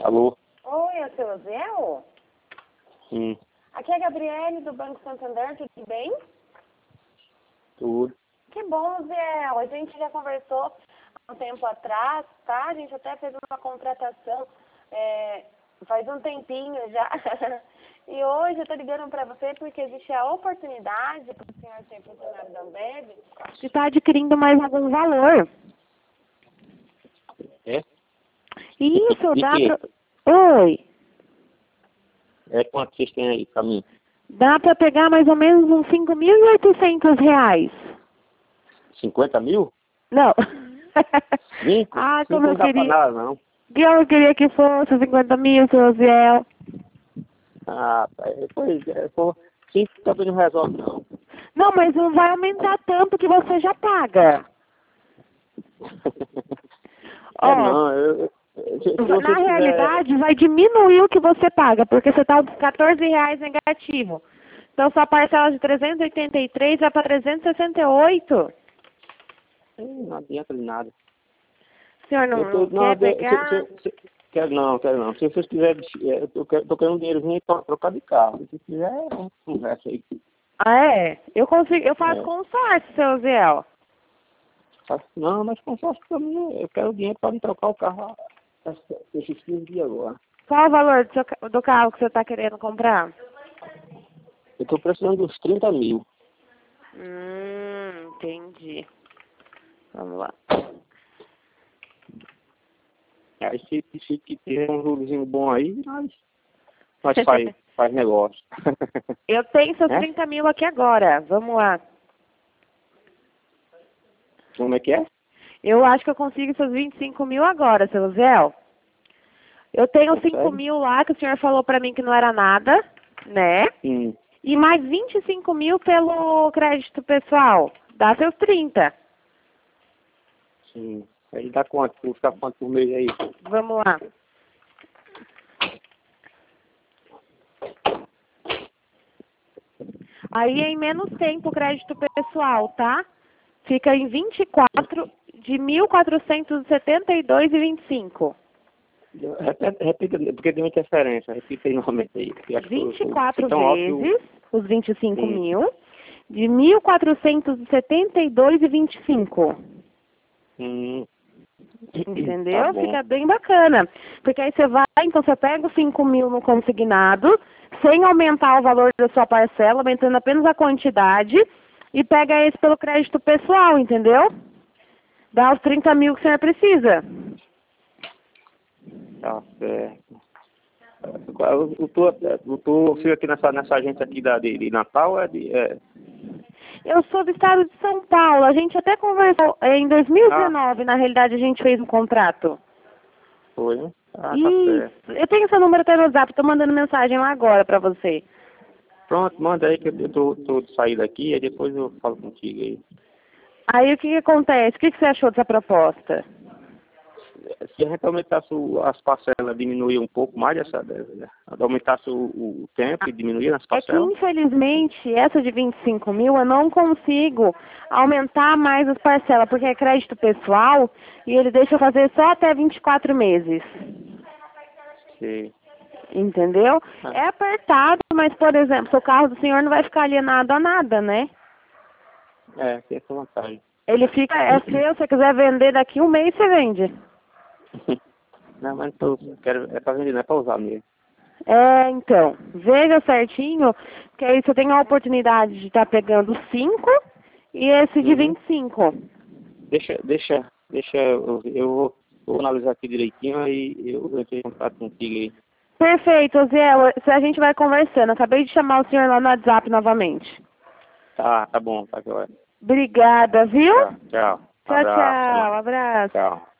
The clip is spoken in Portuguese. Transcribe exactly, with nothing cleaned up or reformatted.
Alô? Oi, é o seu Zéu? Sim. Aqui é a Gabriele do Banco Santander, tudo bem? Tudo. Que bom, Zé. A gente já conversou há um tempo atrás, tá? A gente até fez uma contratação é, faz um tempinho já. E hoje eu tô ligando pra você porque existe a oportunidade para o senhor ser funcionário da Ambev de estar adquirindo mais algum valor. É? Isso, De dá quê? pra... Oi. É quanto vocês têm aí pra mim? Dá pra pegar mais ou menos uns cinco mil e oitocentos reais. cinquenta mil? Não. Cinco? Ah, Cinco como não eu dá pra queria. nada, não. Eu queria que fosse cinquenta mil, seu Ziel. Ah, tá. É, pois é. Pô, cinco também não resolve, não. Não, mas não vai aumentar tanto que você já paga. É, Ó, não. Eu, eu- se, se na você quiser... realidade vai diminuir o que você paga, porque você tá com quatorze reais negativo. Então sua parcela de trezentos e oitenta e três vai para trezentos e sessenta e oito. Hum, Não adianta de nada. O senhor não, Eu tô, não não, quer de- se, pegar? se, se, quero não, quero não. Se vocês quiserem, é, eu quero- tô querendo um dinheirozinho pra trocar de carro. Se quiser, é, conversa aí. Ah, é? Eu consigo, eu faço É. consórcio, seu Ziel. Faço- Não, mas consórcio pra mim, eu quero dinheiro para me trocar o carro essa- esses quinze dias agora. Qual o valor do, seu ca- do carro que você está querendo comprar? Eu tô precisando dos trinta mil. Hum, entendi. Vamos lá. Aí se, se que tiver um jurozinho bom aí, nós, nós faz, faz negócio. Eu tenho seus É? trinta mil aqui agora. Vamos lá. Como é que é? Eu acho que eu consigo seus vinte e cinco mil agora, seu Zé. Eu tenho cinco Consegue? mil lá que o senhor falou pra mim que não era nada, né? Hum, E mais vinte e cinco mil pelo crédito pessoal. Dá seus trinta. sim. Aí dá quanto? Vou ficar quanto por mês aí? Vamos lá. Aí é em menos tempo o crédito pessoal, tá? Fica em vinte e quatro de mil quatrocentos e setenta e dois e vinte e cinco. Repita, repita, porque deu interferência. Repita aí novamente aí. porque acho que eu- vinte e eu- quatro foi tão alto que eu... vezes os vinte e cinco Sim. mil de mil quatrocentos e setenta e dois e vinte e cinco. Hum, Entendeu? tá bom. Fica bem bacana. Porque aí você vai, então você pega os cinco mil no consignado, sem aumentar o valor da sua parcela, aumentando apenas a quantidade, e pega esse pelo crédito pessoal, entendeu? Dá os trinta mil que o senhor precisa. Tá certo. Eu, eu tô, eu tô, fico aqui nessa, nessa agência aqui da, de, de Natal, é de... É... Eu sou do estado de São Paulo. A gente até conversou eh, em dois mil e dezenove, Ah, na realidade, a gente fez um contrato. foi, né? Ah, tá certo. Isso. Eu tenho seu número até no WhatsApp, tô mandando mensagem lá agora pra você. Pronto, manda aí que eu tô, tô de saída aqui, aí depois eu falo contigo aí. Aí o que, que acontece? O que, que você achou dessa proposta? Se a gente aumentasse o- as parcelas, diminuir um pouco mais essa, né? Aumentasse o, o tempo e diminuir as É que, parcelas. infelizmente, essa de vinte e cinco mil, eu não consigo aumentar mais as parcelas, porque é crédito pessoal e ele deixa eu fazer só até vinte e quatro meses. Sim. Entendeu? Ah. É apertado, mas, por exemplo, o carro do senhor não vai ficar alienado a nada, né? É, tem essa vantagem. Ele fica, é seu, se você quiser vender daqui um mês, você vende. Não, mas não tô, quero, é pra vender, não é pra usar mesmo. É, então, veja certinho, que aí você tem a oportunidade de estar pegando cinco e esse de Uhum. vinte e cinco. Deixa, deixa, deixa, eu, eu vou, vou analisar aqui direitinho, aí eu entro em contato contigo aí. Perfeito, Zé, a gente vai conversando. Acabei de chamar o senhor lá no WhatsApp novamente. Tá, tá bom, tá agora. Obrigada, viu? Tchau, tchau. Tchau, Abraço, até tchau. mais. Abraço. Tchau.